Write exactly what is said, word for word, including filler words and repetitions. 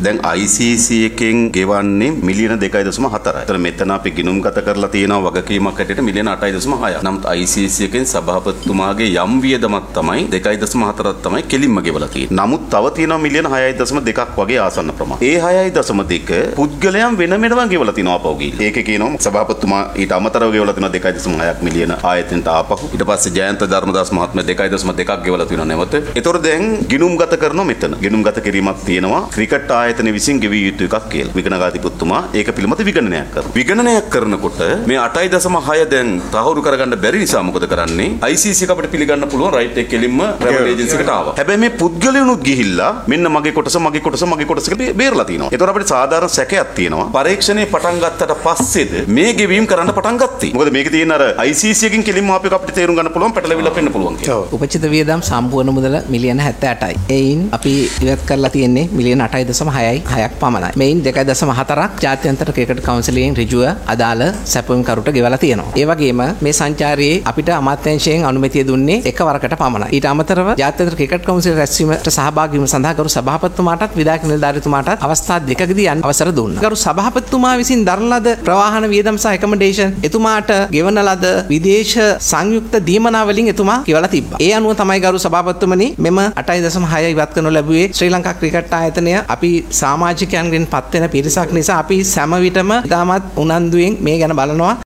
දැන් I C C එකෙන් ගෙවන්නේ මිලියන දෙකයි දශම හතරයි. ඒතර මෙතන අපි ගිණුම්ගත කරලා තියෙනවා වගකීමක් හැටියට මිලියන අටයි දශම හයයි. නමුත් I C C එකෙන් සභාපතිතුමාගේ යම් වියදමක් තමයි දෙකයි දශම හතරක් තමයි කෙලින්ම ගෙවලා තියෙන්නේ. නමුත් තව තියෙනවා මිලියන හයයි දශම දෙකක් වගේ ආසන්න ප්‍රමාණයක්. ඒ හයයි දශම දෙක පුද්ගලයන් වෙන වෙනම ගෙවලා තිනවා අපව ගිහින්. ඒකේ කියනවා සභාපතිතුමා ඊට අමතරව ගෙවලා තිනවා දෙකයි දශම හයක් මිලියන ආයතනට ආපහු. ඊට පස්සේ ජයන්ත ධර්මදාස් මහත්මයා දෙකයි දශම දෙකක් ගෙවලා තිනවා නැවත. ඒතොර දැන් ගිණුම්ගත කරනවා මෙතන. ගිණුම්ගත කිරීමක් තියෙනවා ක්‍රිකට් ආයතන විසින් ගෙවිය යුතු එකක් කියලා. විගණකාධිපතිතුමා ඒක පිළිබඳ විගණනයක් කරනවා. විගණනයක් කරනකොට මේ අටයි දශම හය දැන් තහවුරු කරගන්න බැරි නිසා මොකද කරන්නේ? I C C එක අපිට පිළිගන්න පුළුවන් රයිට් එක කෙලින්ම ට්‍රැවල් ඒජන්සි එකට ආවා. හැබැයි මේ පුද්ගලයනුත් ගිහිල්ලා මෙන්න මගේ කොටස මගේ කොටස මගේ කොටස කියලා බේරලා තිනවා. ඒතොර අපිට සාධාරණ සැකයක් තියෙනවා. පරීක්ෂණේ පටන් ගත්තට පස්සේද මේ ගෙවීම් කරන්න පටන් ගත්තේ. මොකද මේකේ තියෙන අර I C C එකකින් කෙලින්ම අපිට අපිට තේරුම් ගන්න පුළුවන් පැටලවිලා පෙන්න පුළුවන් කියලා. ඔව්. උපචිත වියදම් සම්පූර්ණ මුදල මිලියන හැත්තෑ අටයි. එයින් අපි ඉවත් කරලා තියෙන්නේ මිලියන අටයි දශම හයයි හයක් පමණයි. මේයින් දෙකයි දශම හතරක් ජාත්‍යන්තර ක්‍රිකට් කවුන්සිලයෙන් ඍජුව අදාළ සැපයුම් කරුට ගෙවලා තියෙනවා. ඒ වගේම මේ සංචාරයේ අපිට අමාත්‍යාංශයෙන් අනුමැතිය දුන්නේ එක වරකට පමණයි. ඊට අමතරව ජාත්‍යන්තර ක්‍රිකට් කවුන්සිල් රැස්වීමට සහභාගී වීම සඳහා ගරු සභාපතිතුමාටත් විධායක නිලධාරීතුමාටත් අවස්ථා දෙකකදී යන්න අවසර දුන්නා. ගරු සභාපතිතුමා විසින් දරන ලද ප්‍රවාහන වියදම් සහ එකමඩේෂන් එතුමාට ගෙවන ලද විදේශ සංයුක්ත දීමනා වලින් එතුමා කියවලා තිබ්බා. ඒ අනුව තමයි ගරු සභාපතිතුමනි මෙම අටයි දශම හය ඉවත් කරනු ලැබුවේ. ශ්‍රී ලංකා ක්‍රිකට් ආයතනය අපි සමාජිකයන්ගෙන් පත් වෙන පිරිසක් නිසා අපි සෑම විටම ඉතාමත් උනන්දුවෙන් මේ ගැන බලනවා.